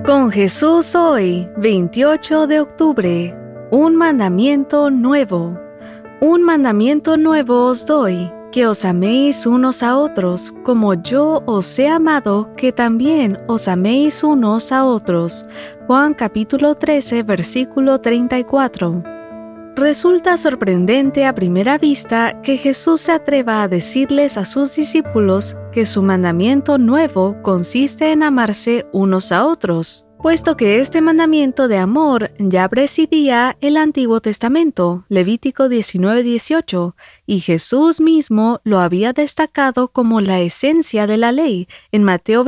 Con Jesús hoy, 28 de octubre, un mandamiento nuevo. Un mandamiento nuevo os doy, que os améis unos a otros, como yo os he amado, que también os améis unos a otros. Juan capítulo 13, versículo 34. Resulta sorprendente a primera vista que Jesús se atreva a decirles a sus discípulos que su mandamiento nuevo consiste en amarse unos a otros, puesto que este mandamiento de amor ya presidía el Antiguo Testamento, Levítico 19:18, y Jesús mismo lo había destacado como la esencia de la ley en Mateo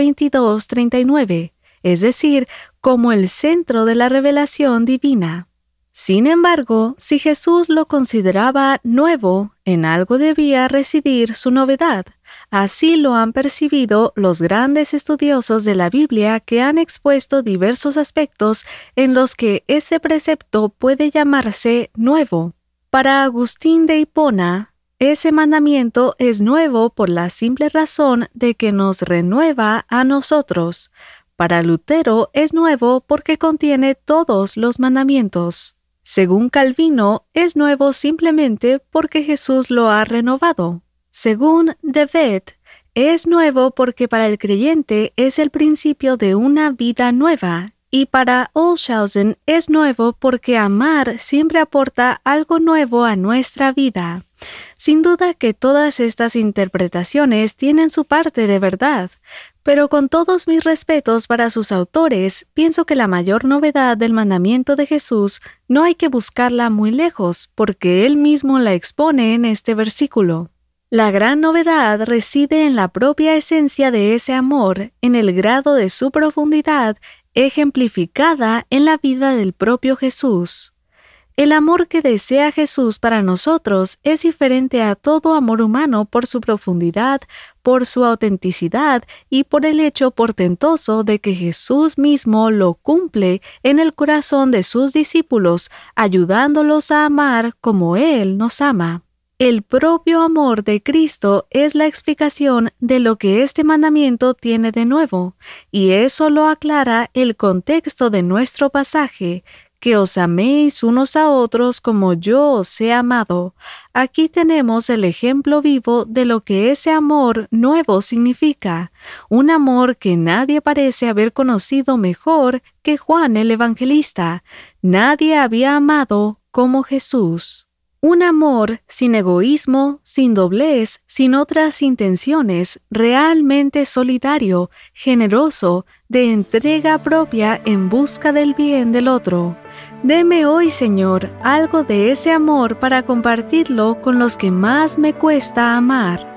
22:39, es decir, como el centro de la revelación divina. Sin embargo, si Jesús lo consideraba nuevo, en algo debía residir su novedad. Así lo han percibido los grandes estudiosos de la Biblia que han expuesto diversos aspectos en los que este precepto puede llamarse nuevo. Para Agustín de Hipona, ese mandamiento es nuevo por la simple razón de que nos renueva a nosotros. Para Lutero es nuevo porque contiene todos los mandamientos. Según Calvino, es nuevo simplemente porque Jesús lo ha renovado. Según De Wet, es nuevo porque para el creyente es el principio de una vida nueva, y para Olshausen es nuevo porque amar siempre aporta algo nuevo a nuestra vida. Sin duda que todas estas interpretaciones tienen su parte de verdad, pero con todos mis respetos para sus autores, pienso que la mayor novedad del mandamiento de Jesús no hay que buscarla muy lejos, porque él mismo la expone en este versículo. La gran novedad reside en la propia esencia de ese amor, en el grado de su profundidad, ejemplificada en la vida del propio Jesús. El amor que desea Jesús para nosotros es diferente a todo amor humano por su profundidad, por su autenticidad y por el hecho portentoso de que Jesús mismo lo cumple en el corazón de sus discípulos, ayudándolos a amar como Él nos ama. El propio amor de Cristo es la explicación de lo que este mandamiento tiene de nuevo, y eso lo aclara el contexto de nuestro pasaje, que os améis unos a otros como yo os he amado. Aquí tenemos el ejemplo vivo de lo que ese amor nuevo significa, un amor que nadie parece haber conocido mejor que Juan el Evangelista. Nadie había amado como Jesús. Un amor sin egoísmo, sin doblez, sin otras intenciones, realmente solidario, generoso, de entrega propia en busca del bien del otro. Deme hoy, Señor, algo de ese amor para compartirlo con los que más me cuesta amar.